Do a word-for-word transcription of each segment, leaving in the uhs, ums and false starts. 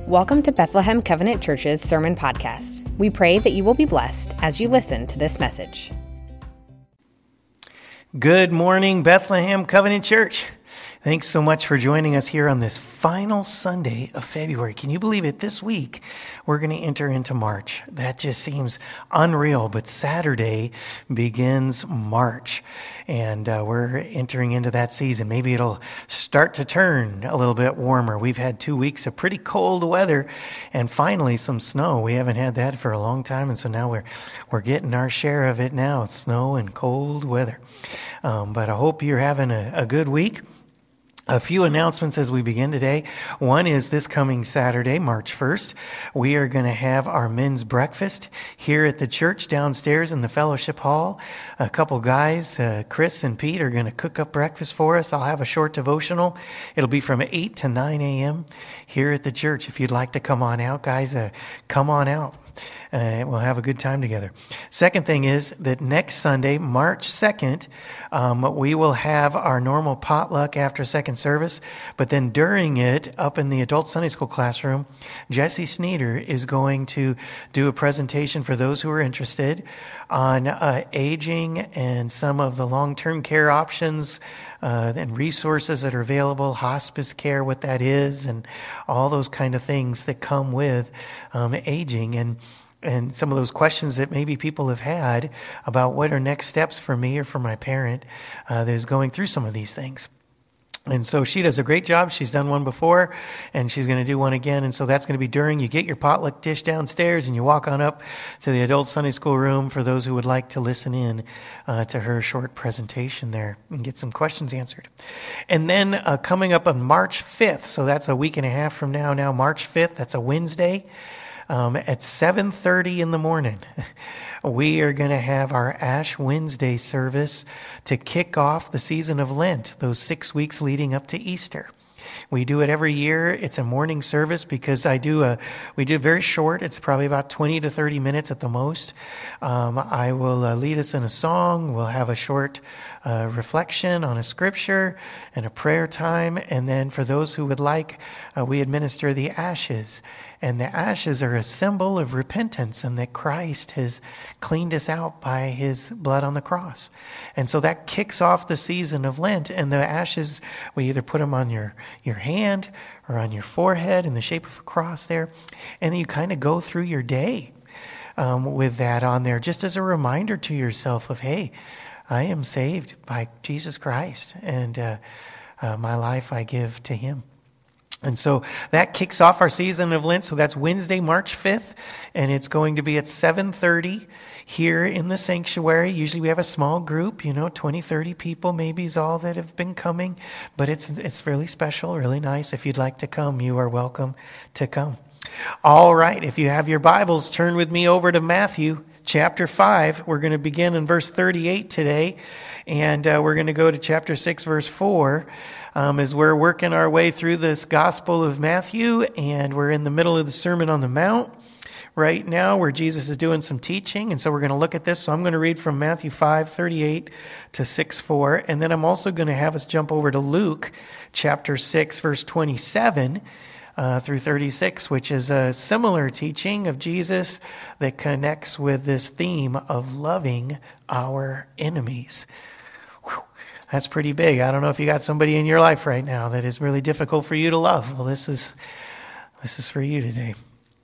Welcome to Bethlehem Covenant Church's Sermon Podcast. We pray that you will be blessed as you listen to this message. Good morning, Bethlehem Covenant Church. Thanks so much for joining us here on this final Sunday of February. Can you believe it? This week, we're going to enter into March. That just seems unreal, but Saturday begins March, and uh, we're entering into that season. Maybe it'll start to turn a little bit warmer. We've had two weeks of pretty cold weather, and finally some snow. We haven't had that for a long time, and so now we're we're getting our share of it now, snow and cold weather. Um, but I hope you're having a, a good week. A few announcements as we begin today. One is this coming Saturday, March first, we are going to have our men's breakfast here at the church downstairs in the fellowship hall. A couple guys, uh, Chris and Pete, are going to cook up breakfast for us. I'll have a short devotional. It'll be from eight to nine a.m. here at the church. If you'd like to come on out, guys, uh, come on out. Uh, we'll have a good time together. Second thing is that next Sunday, March second, um, we will have our normal potluck after second service. But then during it, up in the adult Sunday school classroom, Jesse Sneeder is going to do a presentation for those who are interested on uh, aging and some of the long-term care options uh, and resources that are available, hospice care, what that is, and all those kind of things that come with um, aging. And And some of those questions that maybe people have had about what are next steps for me or for my parent uh, that is going through some of these things. And so she does a great job. She's done one before, and she's going to do one again. And so that's going to be during. You get your potluck dish downstairs, and you walk on up to the adult Sunday school room for those who would like to listen in uh, to her short presentation there and get some questions answered. And then uh, coming up on March fifth, so that's a week and a half from now, now March fifth, that's a Wednesday, Um, at seven thirty in the morning, we are going to have our Ash Wednesday service to kick off the season of Lent, those six weeks leading up to Easter. We do it every year. It's a morning service because I do a, we do it very short. It's probably about twenty to thirty minutes at the most. Um, I will uh, lead us in a song. We'll have a short uh, reflection on a scripture and a prayer time. And then for those who would like, uh, we administer the ashes. And the ashes are a symbol of repentance and that Christ has cleaned us out by his blood on the cross. And so that kicks off the season of Lent. And the ashes, we either put them on your, your hand or on your forehead in the shape of a cross there. And you kind of go through your day um, with that on there, just as a reminder to yourself of, hey, I am saved by Jesus Christ. And uh, uh, my life I give to him. And so that kicks off our season of Lent. So that's Wednesday, March fifth, and it's going to be at seven thirty here in the sanctuary. Usually we have a small group, you know, twenty, thirty people maybe is all that have been coming, but it's it's really special, really nice. If you'd like to come, you are welcome to come. All right, if you have your Bibles, turn with me over to Matthew chapter five. We're going to begin in verse thirty-eight today, and uh, we're going to go to chapter six, verse four. Um, as we're working our way through this Gospel of Matthew, and we're in the middle of the Sermon on the Mount right now where Jesus is doing some teaching. And so we're going to look at this. So I'm going to read from Matthew five thirty-eight to six four. And then I'm also going to have us jump over to Luke chapter six, verse twenty-seven uh, through thirty-six, which is a similar teaching of Jesus that connects with this theme of loving our enemies. Whew. That's pretty big. I don't know if you got somebody in your life right now that is really difficult for you to love. Well, this is this is for you today.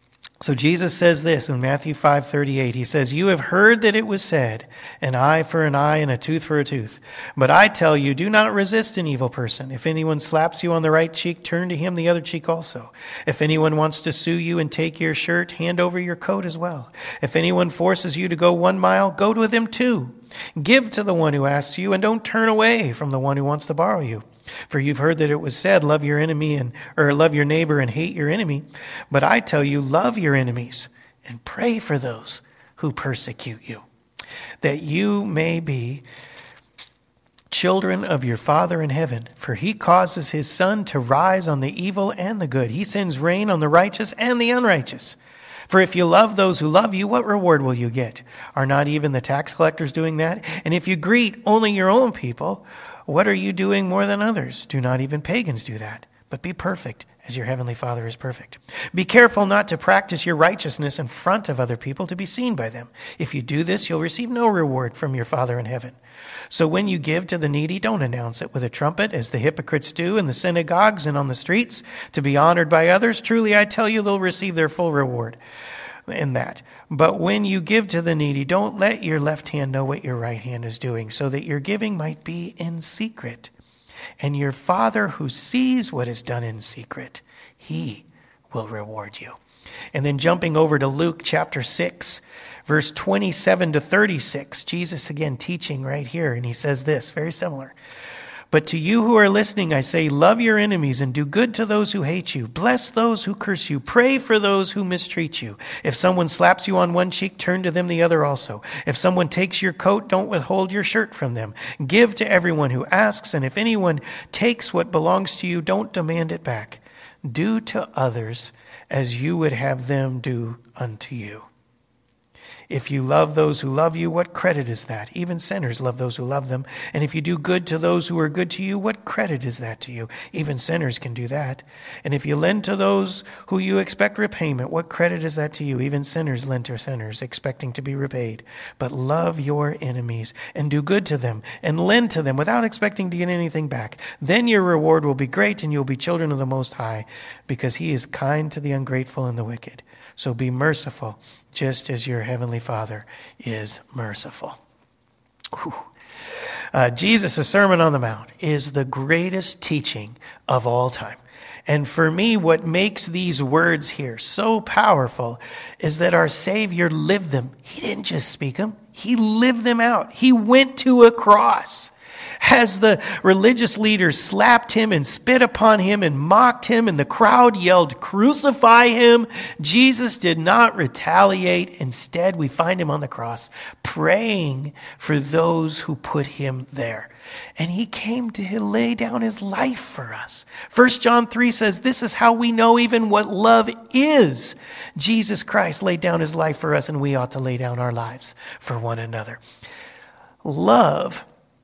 So Jesus says this in Matthew five thirty-eight. He says, "You have heard that it was said, an eye for an eye and a tooth for a tooth. But I tell you, do not resist an evil person. If anyone slaps you on the right cheek, turn to him the other cheek also. If anyone wants to sue you and take your shirt, hand over your coat as well. If anyone forces you to go one mile, go with him two. Give to the one who asks you, and don't turn away from the one who wants to borrow you. For you've heard that it was said, love your enemy and or love your neighbor and hate your enemy. But I tell you, love your enemies and pray for those who persecute you, that you may be children of your Father in heaven. For he causes his sun to rise on the evil and the good. He sends rain on the righteous and the unrighteous. For if you love those who love you, what reward will you get? Are not even the tax collectors doing that? And if you greet only your own people, what are you doing more than others? Do not even pagans do that? but be perfect as your heavenly Father is perfect. Be careful not to practice your righteousness in front of other people to be seen by them. If you do this, you'll receive no reward from your Father in heaven. So when you give to the needy, don't announce it with a trumpet, as the hypocrites do in the synagogues and on the streets, to be honored by others. Truly, I tell you, they'll receive their full reward in that. But when you give to the needy, don't let your left hand know what your right hand is doing, so that your giving might be in secret. And your Father who sees what is done in secret, he will reward you. And then jumping over to Luke chapter six, verse twenty-seven to thirty-six, Jesus again teaching right here. And he says this, very similar. But to you who are listening, I say, love your enemies and do good to those who hate you. Bless those who curse you. Pray for those who mistreat you. If someone slaps you on one cheek, turn to them the other also. If someone takes your coat, don't withhold your shirt from them. Give to everyone who asks, and if anyone takes what belongs to you, don't demand it back. Do to others as you would have them do unto you. If you love those who love you, what credit is that? Even sinners love those who love them. And if you do good to those who are good to you, what credit is that to you? Even sinners can do that. And if you lend to those who you expect repayment, what credit is that to you? Even sinners lend to sinners, expecting to be repaid. But love your enemies and do good to them and lend to them without expecting to get anything back. Then your reward will be great and you'll be children of the Most High, because he is kind to the ungrateful and the wicked. So be merciful, just as your heavenly Father is merciful. Uh, Jesus' Sermon on the Mount is the greatest teaching of all time. And for me, what makes these words here so powerful is that our Savior lived them. He didn't just speak them. He lived them out. He went to a cross. As the religious leaders slapped him and spit upon him and mocked him and the crowd yelled, "Crucify him," Jesus did not retaliate. Instead, we find him on the cross praying for those who put him there. And he came to lay down his life for us. First John three says, this is how we know even what love is. Jesus Christ laid down his life for us, and we ought to lay down our lives for one another. Love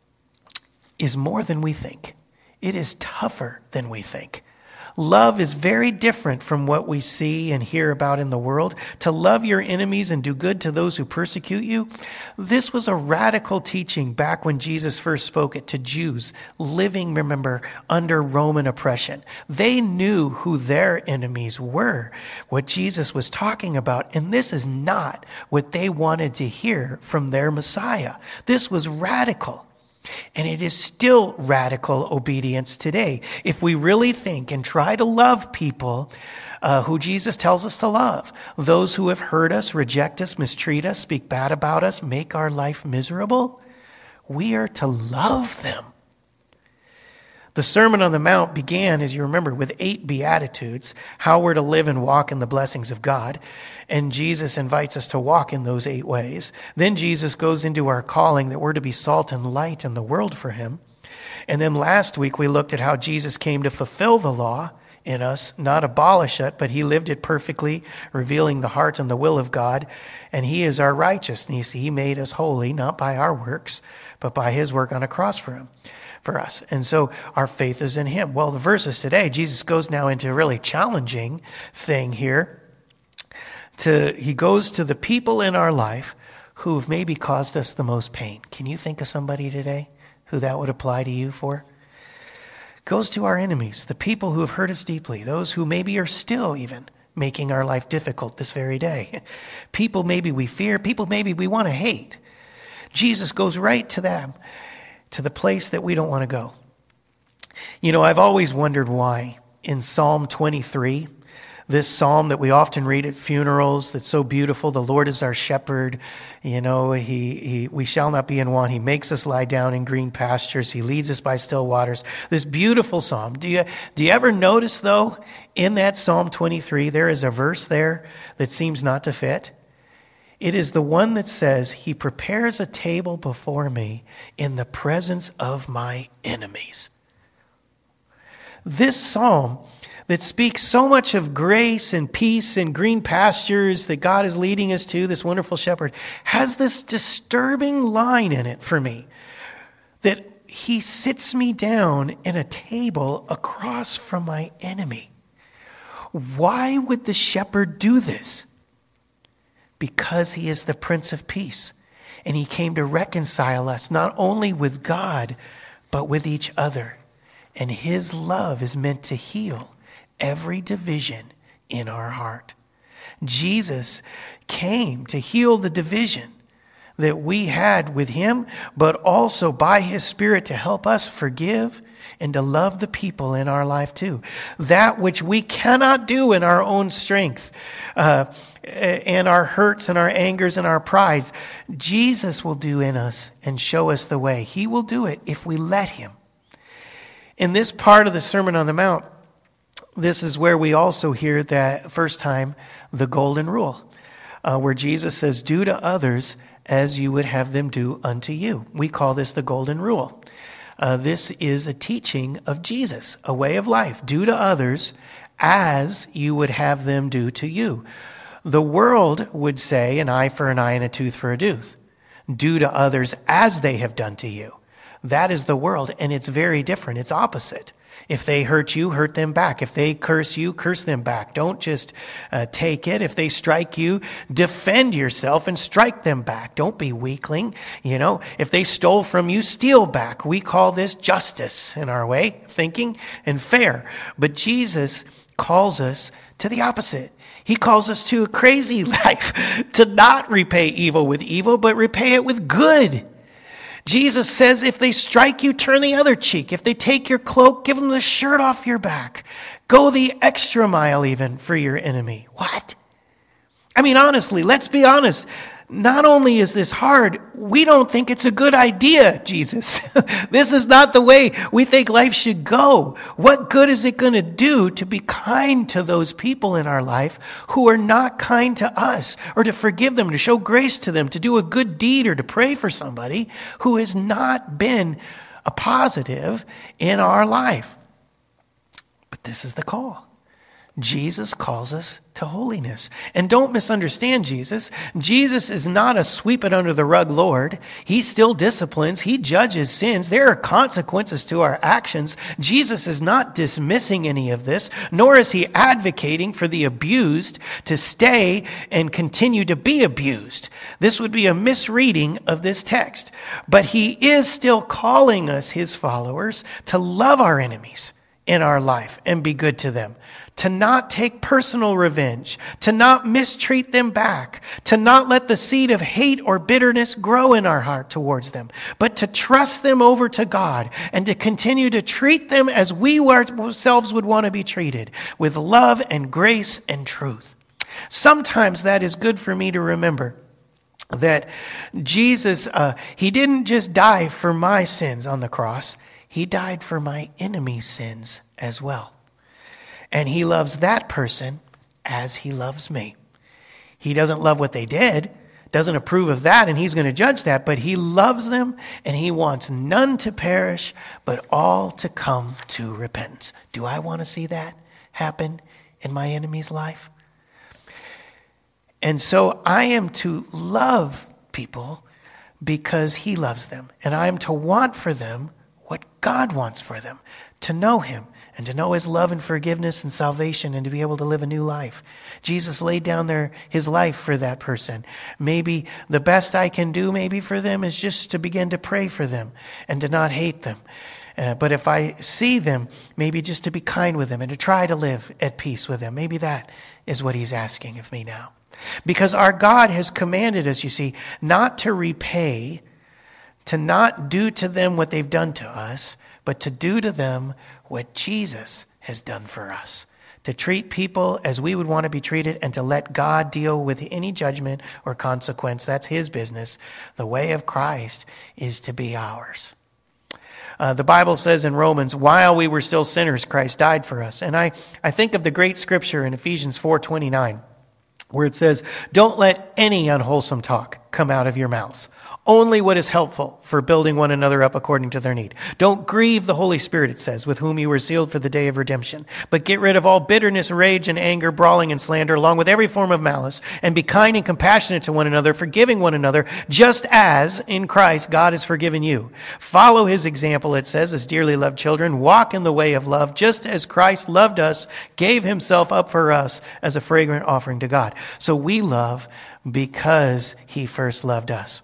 is more than we think. It is tougher than we think. Love is very different from what we see and hear about in the world. To love your enemies and do good to those who persecute you, this was a radical teaching back when Jesus first spoke it to Jews living, remember, under Roman oppression. They knew who their enemies were, what Jesus was talking about, and this is not what they wanted to hear from their Messiah. This was radical. And it is still radical obedience today. If we really think and try to love people uh, who Jesus tells us to love, those who have hurt us, reject us, mistreat us, speak bad about us, make our life miserable, we are to love them. The Sermon on the Mount began, as you remember, with eight Beatitudes, how we're to live and walk in the blessings of God. And Jesus invites us to walk in those eight ways. Then Jesus goes into our calling that we're to be salt and light in the world for him. And then last week we looked at how Jesus came to fulfill the law in us, not abolish it, but he lived it perfectly, revealing the heart and the will of God. And he is our righteousness. He made us holy, not by our works, but by his work on a cross for him. For us. And so our faith is in him. Well, the verses today, Jesus goes now into a really challenging thing here. To He goes to the people in our life who have maybe caused us the most pain. Can you think of somebody today who that would apply to you for? Goes to our enemies, the people who have hurt us deeply, those who maybe are still even making our life difficult this very day. People maybe we fear, people maybe we want to hate. Jesus goes right to them, to the place that we don't want to go. You know, I've always wondered why in Psalm twenty-three, this psalm that we often read at funerals, that's so beautiful, the Lord is our shepherd, you know, he, he we shall not be in want. He makes us lie down in green pastures. He leads us by still waters. This beautiful psalm. Do you, do you ever notice, though, in that Psalm twenty-three, there is a verse there that seems not to fit? It is the one that says, he prepares a table before me in the presence of my enemies. This psalm that speaks so much of grace and peace and green pastures that God is leading us to, this wonderful shepherd, has this disturbing line in it for me that he sits me down in a table across from my enemy. Why would the shepherd do this? Because he is the Prince of Peace, and he came to reconcile us not only with God, but with each other. And his love is meant to heal every division in our heart. Jesus came to heal the division that we had with him, but also by his Spirit to help us forgive and to love the people in our life too. That which we cannot do in our own strength, uh, and our hurts and our angers and our prides, Jesus will do in us and show us the way. He will do it if we let him. In this part of the Sermon on the Mount, this is where we also hear that first time, the golden rule, uh, where Jesus says, do to others as you would have them do unto you. We call this the golden rule. Uh, this is a teaching of Jesus, a way of life. Do to others as you would have them do to you. The world would say an eye for an eye and a tooth for a tooth. Do to others as they have done to you. That is the world, and it's very different. It's opposite. If they hurt you, hurt them back. If they curse you, curse them back. Don't just uh, take it. If they strike you, defend yourself and strike them back. Don't be weakling. You know, if they stole from you, steal back. We call this justice in our way of thinking and fair. But Jesus calls us to the opposite. He calls us to a crazy life, to not repay evil with evil, but repay it with good. Jesus says, if they strike you, turn the other cheek. If they take your cloak, give them the shirt off your back. Go the extra mile even for your enemy. What? I mean, honestly, let's be honest. Not only is this hard, we don't think it's a good idea, Jesus. This is not the way we think life should go. What good is it going to do to be kind to those people in our life who are not kind to us, or to forgive them, to show grace to them, to do a good deed, or to pray for somebody who has not been a positive in our life? But this is the call. Jesus calls us to holiness. And don't misunderstand Jesus. Jesus is not a sweep it under the rug Lord. He still disciplines. He judges sins. There are consequences to our actions. Jesus is not dismissing any of this, nor is he advocating for the abused to stay and continue to be abused. This would be a misreading of this text. But he is still calling us, his followers, to love our enemies in our life and be good to them, to not take personal revenge, to not mistreat them back, to not let the seed of hate or bitterness grow in our heart towards them, but to trust them over to God and to continue to treat them as we ourselves would want to be treated, with love and grace and truth. Sometimes that is good for me to remember, that Jesus, uh, he didn't just die for my sins on the cross. He died for my enemy's sins as well. And he loves that person as he loves me. He doesn't love what they did, doesn't approve of that, and he's going to judge that, but he loves them, and he wants none to perish, but all to come to repentance. Do I want to see that happen in my enemy's life? And so I am to love people because he loves them, and I am to want for them what God wants for them, to know him and to know his love and forgiveness and salvation and to be able to live a new life. Jesus laid down there his life for that person. Maybe the best I can do maybe for them is just to begin to pray for them and to not hate them. Uh, but if I see them, maybe just to be kind with them and to try to live at peace with them. Maybe that is what he's asking of me now. Because our God has commanded us, you see, not to repay, to not do to them what they've done to us, but to do to them what Jesus has done for us. To treat people as we would want to be treated and to let God deal with any judgment or consequence. That's his business. The way of Christ is to be ours. Uh, the Bible says in Romans, while we were still sinners, Christ died for us. And I, I think of the great scripture in Ephesians four twenty-nine, where it says, don't let any unwholesome talk come out of your mouths. Only what is helpful for building one another up according to their need. Don't grieve the Holy Spirit, it says, with whom you were sealed for the day of redemption. But get rid of all bitterness, rage, and anger, brawling, and slander, along with every form of malice. And be kind and compassionate to one another, forgiving one another, just as in Christ God has forgiven you. Follow his example, it says, as dearly loved children. Walk in the way of love, just as Christ loved us, gave himself up for us as a fragrant offering to God. So we love because he first loved us.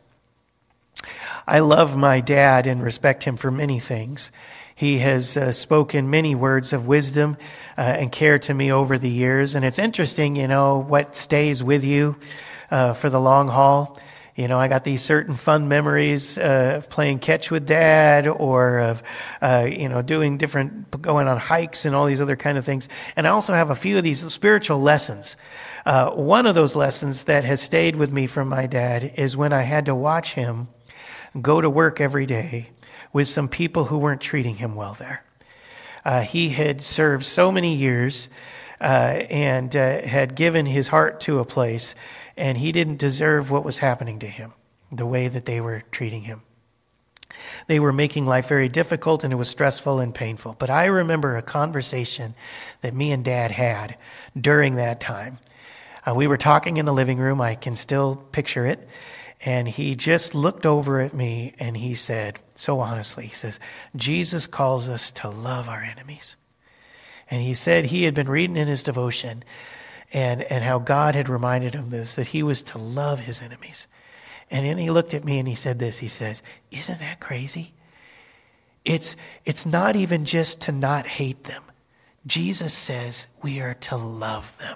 I love my dad and respect him for many things. He has uh, spoken many words of wisdom uh, and care to me over the years. And it's interesting, you know, what stays with you uh, for the long haul. You know, I got these certain fun memories uh, of playing catch with dad, or of, uh, you know, doing different, going on hikes and all these other kind of things. And I also have a few of these spiritual lessons. Uh, one of those lessons that has stayed with me from my dad is when I had to watch him go to work every day with some people who weren't treating him well there. Uh, he had served so many years uh, and uh, had given his heart to a place, and he didn't deserve what was happening to him, the way that they were treating him. They were making life very difficult, and it was stressful and painful. But I remember a conversation that me and Dad had during that time. Uh, we were talking in the living room. I can still picture it. And he just looked over at me and he said, so honestly, he says, Jesus calls us to love our enemies. And he said he had been reading in his devotion and, and how God had reminded him this, that he was to love his enemies. And then he looked at me and he said this, he says, isn't that crazy? It's, it's not even just to not hate them. Jesus says we are to love them.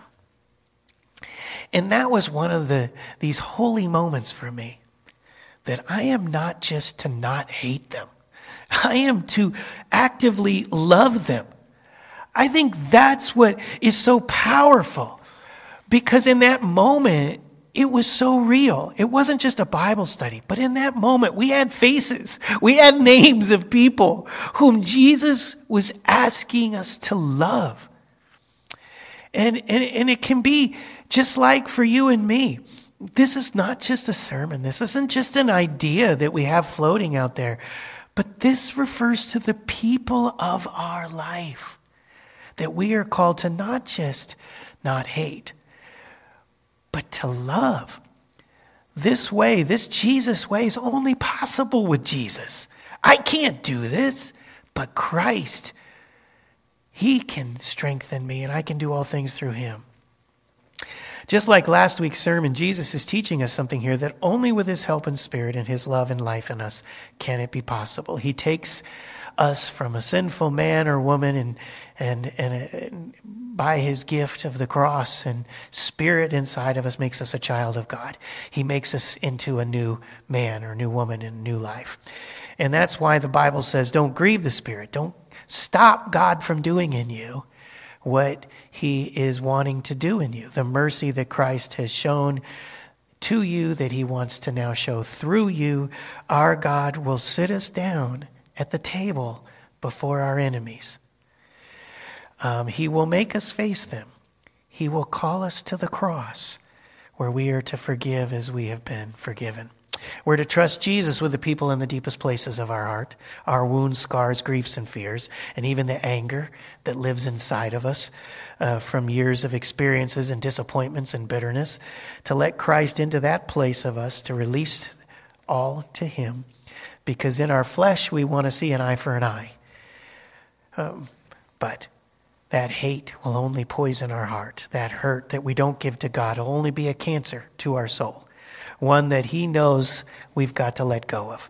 And that was one of the these holy moments for me, that I am not just to not hate them. I am to actively love them. I think that's what is so powerful, because in that moment, it was so real. It wasn't just a Bible study, but in that moment, we had faces. We had names of people whom Jesus was asking us to love. And, and, and it can be just like for you and me. This is not just a sermon. This isn't just an idea that we have floating out there. But this refers to the people of our life, that we are called to not just not hate, but to love. This way, this Jesus way, is only possible with Jesus. I can't do this, but Christ, he can strengthen me, and I can do all things through him. Just like last week's sermon, Jesus is teaching us something here, that only with his help and spirit and his love and life in us can it be possible. He takes us from a sinful man or woman and and and, and by his gift of the cross and spirit inside of us makes us a child of God. He makes us into a new man or new woman in a new life. And that's why the Bible says, don't grieve the Spirit. Don't stop God from doing in you what he is wanting to do in you. The mercy that Christ has shown to you, that he wants to now show through you. Our God will sit us down at the table before our enemies. Um, he will make us face them. He will call us to the cross, where we are to forgive as we have been forgiven. We're to trust Jesus with the people in the deepest places of our heart, our wounds, scars, griefs, and fears, and even the anger that lives inside of us uh, from years of experiences and disappointments and bitterness, to let Christ into that place of us, to release all to him, because in our flesh we want to see an eye for an eye. Um, but that hate will only poison our heart. That hurt that we don't give to God will only be a cancer to our soul. One that he knows we've got to let go of.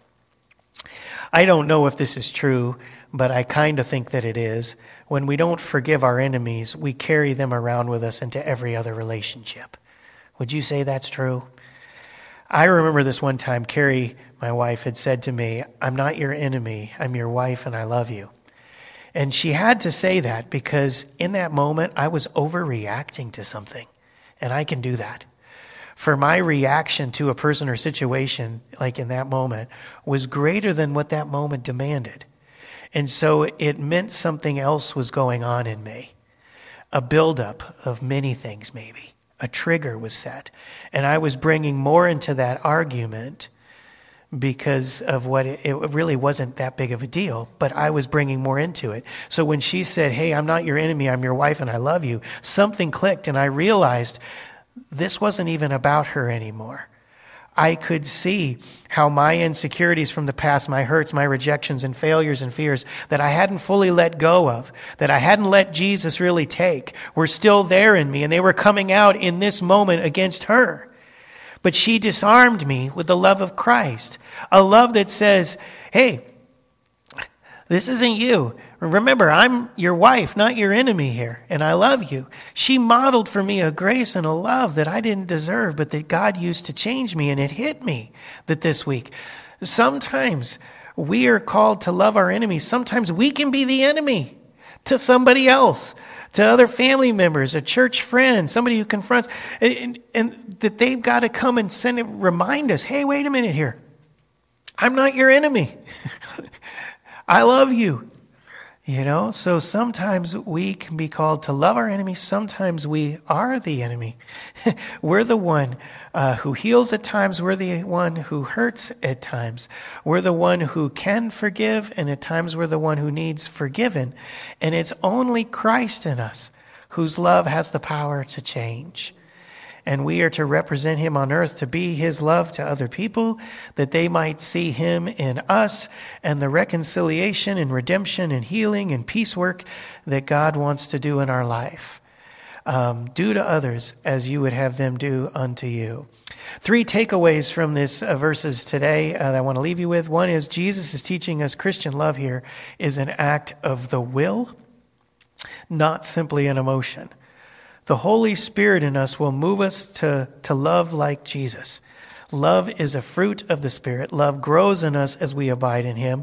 I don't know if this is true, but I kind of think that it is. When we don't forgive our enemies, we carry them around with us into every other relationship. Would you say that's true? I remember this one time, Carrie, my wife, had said to me, I'm not your enemy, I'm your wife and I love you. And she had to say that because in that moment, I was overreacting to something. And I can do that. For my reaction to a person or situation, like in that moment, was greater than what that moment demanded. And so it meant something else was going on in me. A buildup of many things, maybe. A trigger was set. And I was bringing more into that argument because of what it, it really wasn't that big of a deal, but I was bringing more into it. So when she said, hey, I'm not your enemy, I'm your wife and I love you, something clicked and I realized this wasn't even about her anymore. I could see how my insecurities from the past, my hurts, my rejections and failures and fears that I hadn't fully let go of, that I hadn't let Jesus really take, were still there in me, and they were coming out in this moment against her. But she disarmed me with the love of Christ, a love that says, hey, this isn't you. Remember, I'm your wife, not your enemy here, and I love you. She modeled for me a grace and a love that I didn't deserve, but that God used to change me, and it hit me that this week. Sometimes we are called to love our enemies. Sometimes we can be the enemy to somebody else, to other family members, a church friend, somebody who confronts, and, and, and that they've got to come and send it, remind us, hey, wait a minute here. I'm not your enemy. I love you. You know, so sometimes we can be called to love our enemies. Sometimes we are the enemy. We're the one uh, who heals at times. We're the one who hurts at times. We're the one who can forgive, and at times we're the one who needs forgiven. And it's only Christ in us whose love has the power to change. And we are to represent him on earth, to be his love to other people, that they might see him in us and the reconciliation and redemption and healing and peace work that God wants to do in our life. Um, do to others as you would have them do unto you. Three takeaways from this uh, verses today uh, that I want to leave you with. One is Jesus is teaching us Christian love here is an act of the will, not simply an emotion. The Holy Spirit in us will move us to, to love like Jesus. Love is a fruit of the Spirit. Love grows in us as we abide in him.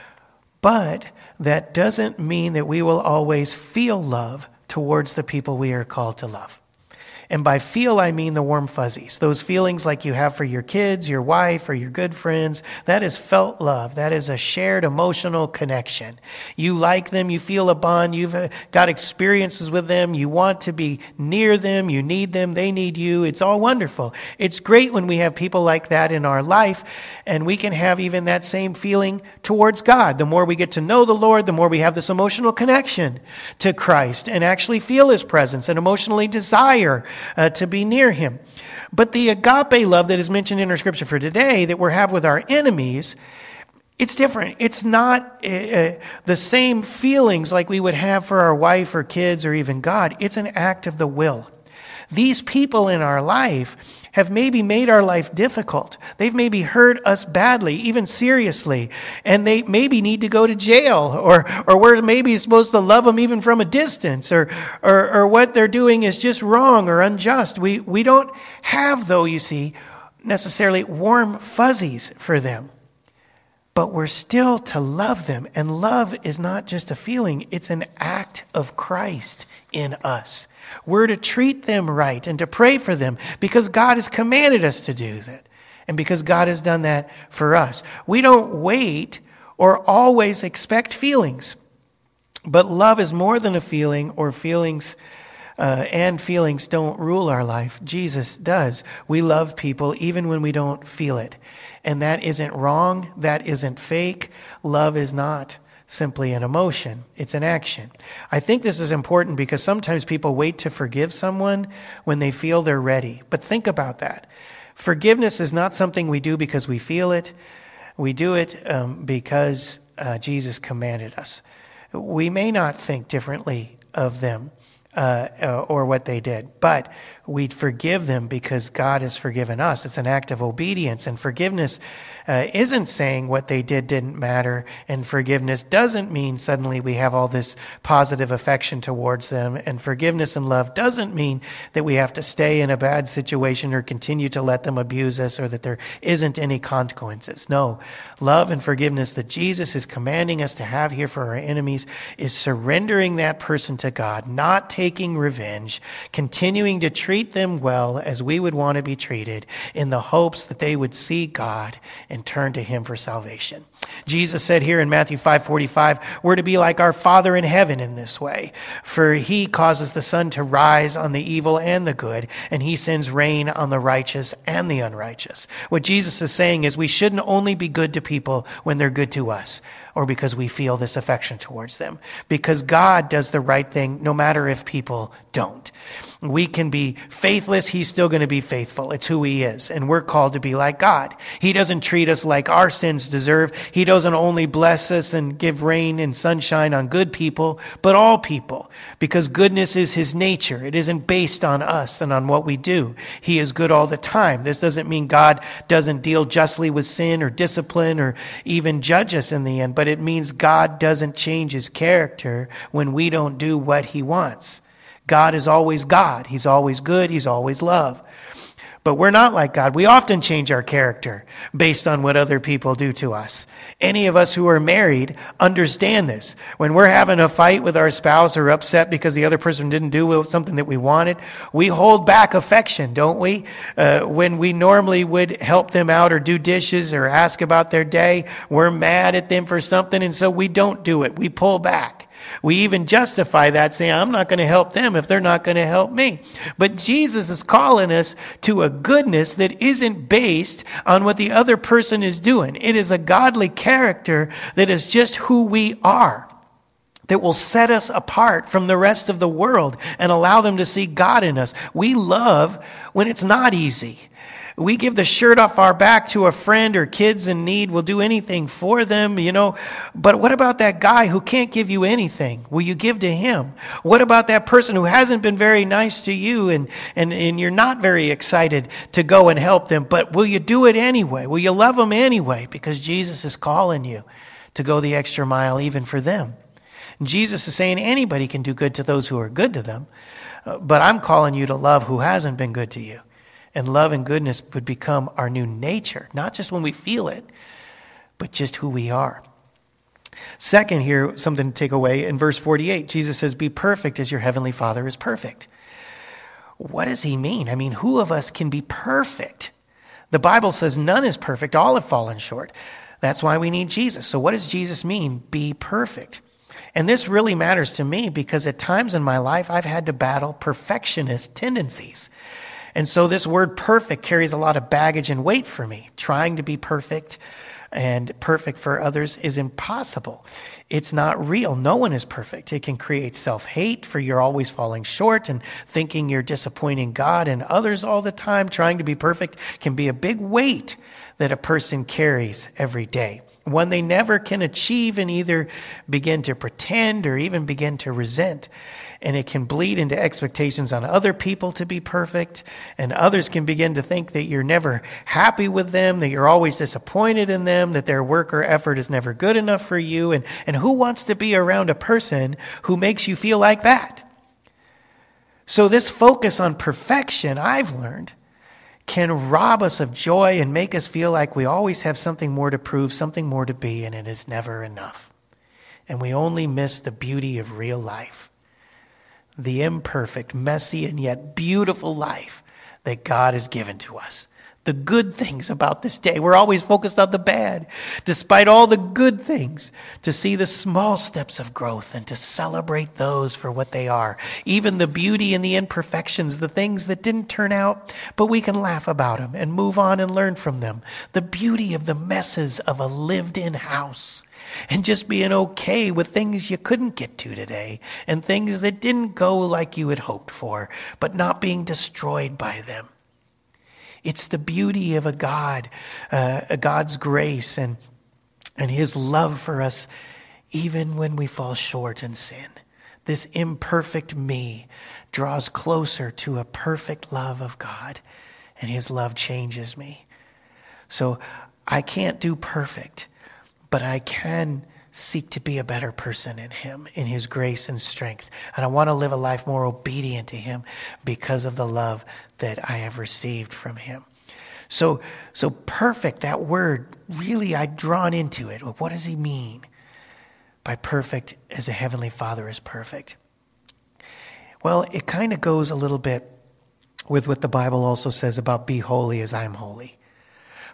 But that doesn't mean that we will always feel love towards the people we are called to love. And by feel, I mean the warm fuzzies. Those feelings like you have for your kids, your wife, or your good friends. That is felt love. That is a shared emotional connection. You like them. You feel a bond. You've got experiences with them. You want to be near them. You need them. They need you. It's all wonderful. It's great when we have people like that in our life, and we can have even that same feeling towards God. The more we get to know the Lord, the more we have this emotional connection to Christ and actually feel his presence and emotionally desire Uh, to be near him. But the agape love that is mentioned in our scripture for today that we have with our enemies, it's different. It's not uh, uh, the same feelings like we would have for our wife or kids or even God. It's an act of the will. These people in our life have maybe made our life difficult. They've maybe hurt us badly, even seriously, and they maybe need to go to jail, or or we're maybe supposed to love them even from a distance, or or, or what they're doing is just wrong or unjust. We we don't have, though, you see, necessarily warm fuzzies for them. But we're still to love them. And love is not just a feeling, it's an act of Christ in us. We're to treat them right and to pray for them because God has commanded us to do that. And because God has done that for us. We don't wait or always expect feelings. But love is more than a feeling, or feelings uh, and feelings don't rule our life. Jesus does. We love people even when we don't feel it. And that isn't wrong. That isn't fake. Love is not simply an emotion. It's an action. I think this is important because sometimes people wait to forgive someone when they feel they're ready. But think about that. Forgiveness is not something we do because we feel it. We do it um, because uh, Jesus commanded us. We may not think differently of them uh, uh, or what they did, but we forgive them because God has forgiven us. It's an act of obedience, and forgiveness uh, isn't saying what they did didn't matter, and forgiveness doesn't mean suddenly we have all this positive affection towards them, and forgiveness and love doesn't mean that we have to stay in a bad situation or continue to let them abuse us, or that there isn't any consequences. No, love and forgiveness that Jesus is commanding us to have here for our enemies is surrendering that person to God, not taking revenge, continuing to treat them well as we would want to be treated, in the hopes that they would see God and turn to him for salvation. Jesus said here in Matthew five forty-five, we're to be like our Father in heaven in this way. For he causes the sun to rise on the evil and the good, and he sends rain on the righteous and the unrighteous. What Jesus is saying is we shouldn't only be good to people when they're good to us, or because we feel this affection towards them. Because God does the right thing no matter if people don't. We can be faithless, he's still going to be faithful. It's who he is. And we're called to be like God. He doesn't treat us like our sins deserve. He doesn't only bless us and give rain and sunshine on good people, but all people. Because goodness is his nature. It isn't based on us and on what we do. He is good all the time. This doesn't mean God doesn't deal justly with sin or discipline or even judge us in the end, but it means God doesn't change his character when we don't do what he wants. God is always God. He's always good. He's always love. But we're not like God. We often change our character based on what other people do to us. Any of us who are married understand this. When we're having a fight with our spouse or upset because the other person didn't do something that we wanted, we hold back affection, don't we? Uh, when we normally would help them out or do dishes or ask about their day, we're mad at them for something, and so we don't do it. We pull back. We even justify that, saying, I'm not going to help them if they're not going to help me. But Jesus is calling us to a goodness that isn't based on what the other person is doing. It is a godly character that is just who we are, that will set us apart from the rest of the world and allow them to see God in us. We love when it's not easy. We give the shirt off our back to a friend or kids in need. We'll do anything for them, you know. But what about that guy who can't give you anything? Will you give to him? What about that person who hasn't been very nice to you and, and, and you're not very excited to go and help them? But will you do it anyway? Will you love them anyway? Because Jesus is calling you to go the extra mile even for them. And Jesus is saying anybody can do good to those who are good to them. Uh, but I'm calling you to love who hasn't been good to you. And love and goodness would become our new nature, not just when we feel it, but just who we are. Second here, something to take away, in verse forty-eight, Jesus says, be perfect as your heavenly Father is perfect. What does he mean? I mean, who of us can be perfect? The Bible says none is perfect, all have fallen short. That's why we need Jesus. So what does Jesus mean, be perfect? And this really matters to me because at times in my life, I've had to battle perfectionist tendencies. And so this word perfect carries a lot of baggage and weight for me. Trying to be perfect and perfect for others is impossible. It's not real. No one is perfect. It can create self-hate for you're always falling short and thinking you're disappointing God and others all the time. Trying to be perfect can be a big weight that a person carries every day. One they never can achieve and either begin to pretend or even begin to resent. And it can bleed into expectations on other people to be perfect. And others can begin to think that you're never happy with them, that you're always disappointed in them, that their work or effort is never good enough for you. And, and who wants to be around a person who makes you feel like that? So this focus on perfection, I've learned, can rob us of joy and make us feel like we always have something more to prove, something more to be, and it is never enough. And we only miss the beauty of real life. The imperfect, messy, and yet beautiful life that God has given to us. The good things about this day. We're always focused on the bad. Despite all the good things, to see the small steps of growth and to celebrate those for what they are. Even the beauty and the imperfections, the things that didn't turn out, but we can laugh about them and move on and learn from them. The beauty of the messes of a lived-in house. And just being okay with things you couldn't get to today and things that didn't go like you had hoped for, but not being destroyed by them. It's the beauty of a God, uh, a God's grace and, and his love for us even when we fall short in sin. This imperfect me draws closer to a perfect love of God, and his love changes me. So I can't do perfect, but I can seek to be a better person in him, in his grace and strength. And I want to live a life more obedient to him because of the love that I have received from him. So, so perfect, that word, really I've drawn into it. What does he mean by perfect as a heavenly Father is perfect? Well, it kind of goes a little bit with what the Bible also says about be holy as I'm holy.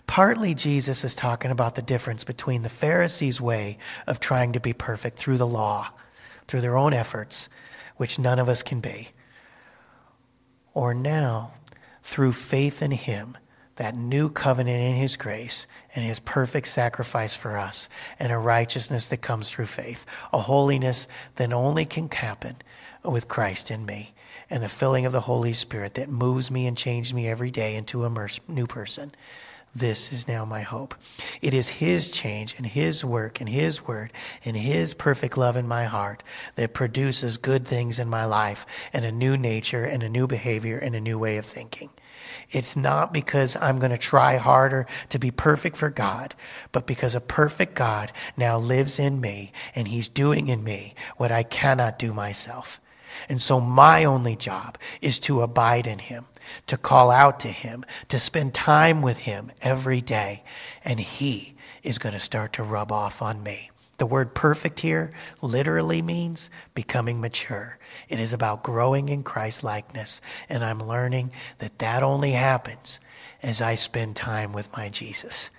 Partly Jesus is talking about the difference between the Pharisees' way of trying to be perfect through the law, through their own efforts, which none of us can be, or now through faith in him, that new covenant in his grace and his perfect sacrifice for us, and a righteousness that comes through faith, a holiness that only can happen with Christ in me, and the filling of the Holy Spirit that moves me and changes me every day into a new person. This is now my hope. It is his change and his work and his word and his perfect love in my heart that produces good things in my life and a new nature and a new behavior and a new way of thinking. It's not because I'm going to try harder to be perfect for God, but because a perfect God now lives in me and he's doing in me what I cannot do myself. And so my only job is to abide in him, to call out to him, to spend time with him every day. And he is going to start to rub off on me. The word perfect here literally means becoming mature. It is about growing in Christ likeness. And I'm learning that that only happens as I spend time with my Jesus.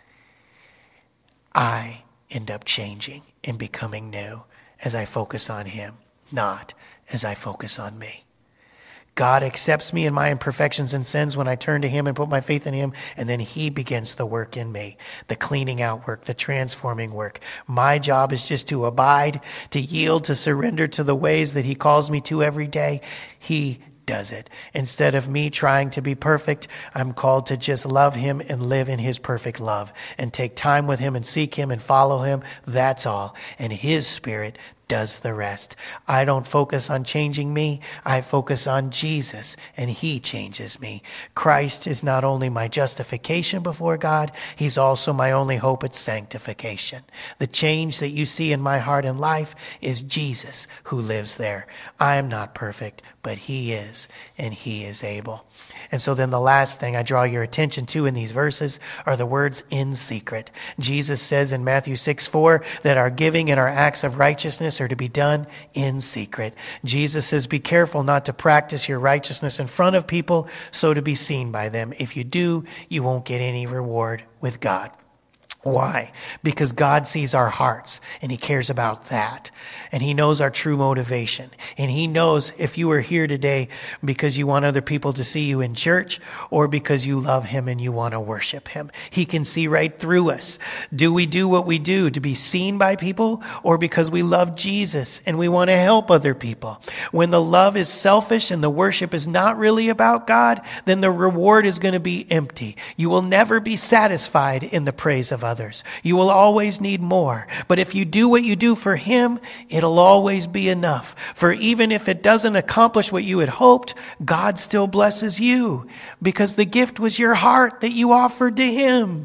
I end up changing and becoming new as I focus on him, not as I focus on me. God accepts me in my imperfections and sins when I turn to him and put my faith in him, and then he begins the work in me, the cleaning out work, the transforming work. My job is just to abide, to yield, to surrender to the ways that he calls me to every day. He does it. Instead of me trying to be perfect, I'm called to just love him and live in his perfect love and take time with him and seek him and follow him. That's all. And his Spirit does the rest. I don't focus on changing me. I focus on Jesus, and he changes me. Christ is not only my justification before God, he's also my only hope at sanctification. The change that you see in my heart and life is Jesus who lives there. I am not perfect, but he is, and he is able. And so then the last thing I draw your attention to in these verses are the words in secret. Jesus says in Matthew six four that our giving and our acts of righteousness are to be done in secret. Jesus says, be careful not to practice your righteousness in front of people so to be seen by them. If you do, you won't get any reward with God. Why? Because God sees our hearts and he cares about that. And he knows our true motivation. And he knows if you are here today because you want other people to see you in church or because you love him and you want to worship him. He can see right through us. Do we do what we do to be seen by people or because we love Jesus and we want to help other people? When the love is selfish and the worship is not really about God, then the reward is going to be empty. You will never be satisfied in the praise of others. Others. You will always need more. But if you do what you do for him, it'll always be enough. For even if it doesn't accomplish what you had hoped, God still blesses you because the gift was your heart that you offered to him.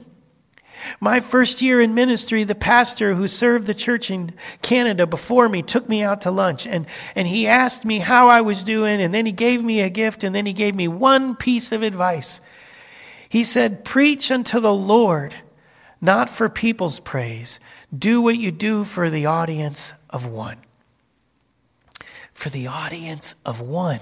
My first year in ministry, the pastor who served the church in Canada before me took me out to lunch and, and he asked me how I was doing, and then he gave me a gift, and then he gave me one piece of advice. He said, preach unto the Lord, not for people's praise. Do what you do for the audience of one. For the audience of one.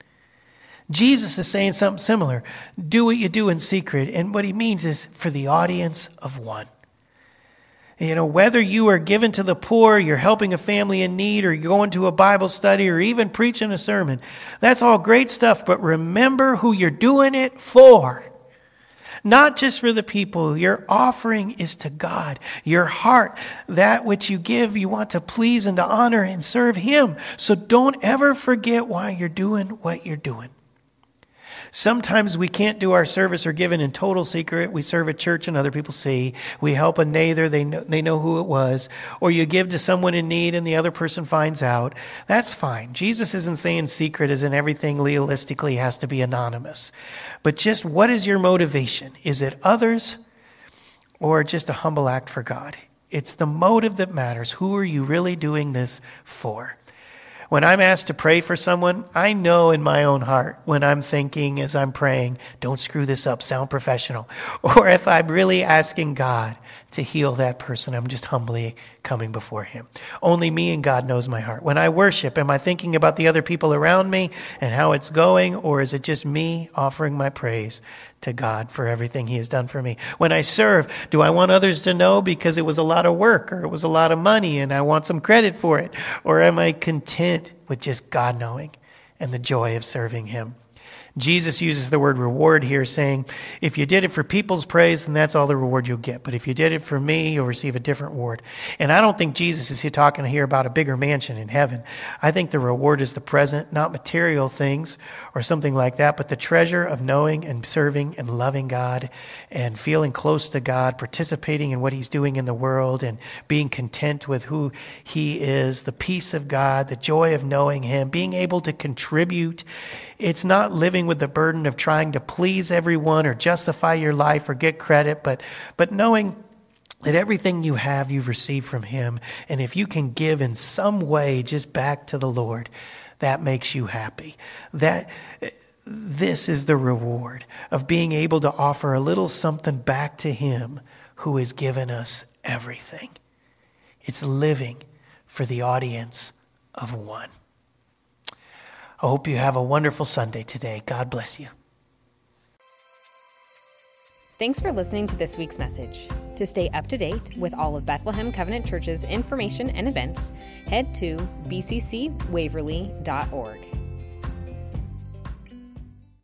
Jesus is saying something similar. Do what you do in secret. And what he means is for the audience of one. You know, whether you are given to the poor, you're helping a family in need, or you're going to a Bible study, or even preaching a sermon, that's all great stuff. But remember who you're doing it for. Not just for the people. Your offering is to God. Your heart, that which you give, you want to please and to honor and serve him. So don't ever forget why you're doing what you're doing. Sometimes we can't do our service or giving in total secret. We serve at church and other people see. We help a neighbor, they know, they know who it was. Or you give to someone in need and the other person finds out. That's fine. Jesus isn't saying secret as in everything legalistically has to be anonymous. But just what is your motivation? Is it others or just a humble act for God? It's the motive that matters. Who are you really doing this for? When I'm asked to pray for someone, I know in my own heart when I'm thinking as I'm praying, don't screw this up, sound professional. Or if I'm really asking God to heal that person, I'm just humbly coming before him. Only me and God knows my heart. When I worship, am I thinking about the other people around me and how it's going, or is it just me offering my praise to God for everything he has done for me? When I serve, do I want others to know because it was a lot of work or it was a lot of money and I want some credit for it? Or am I content with just God knowing and the joy of serving him? Jesus uses the word reward here, saying, if you did it for people's praise, then that's all the reward you'll get. But if you did it for me, you'll receive a different reward. And I don't think Jesus is here talking here about a bigger mansion in heaven. I think the reward is the present, not material things or something like that, but the treasure of knowing and serving and loving God and feeling close to God, participating in what he's doing in the world and being content with who he is, the peace of God, the joy of knowing him, being able to contribute. It's not living with the burden of trying to please everyone or justify your life or get credit, but but knowing that everything you have, you've received from him. And if you can give in some way just back to the Lord, that makes you happy. That this is the reward of being able to offer a little something back to him who has given us everything. It's living for the audience of one. I hope you have a wonderful Sunday today. God bless you. Thanks for listening to this week's message. To stay up to date with all of Bethlehem Covenant Church's information and events, head to b c c waverly dot org.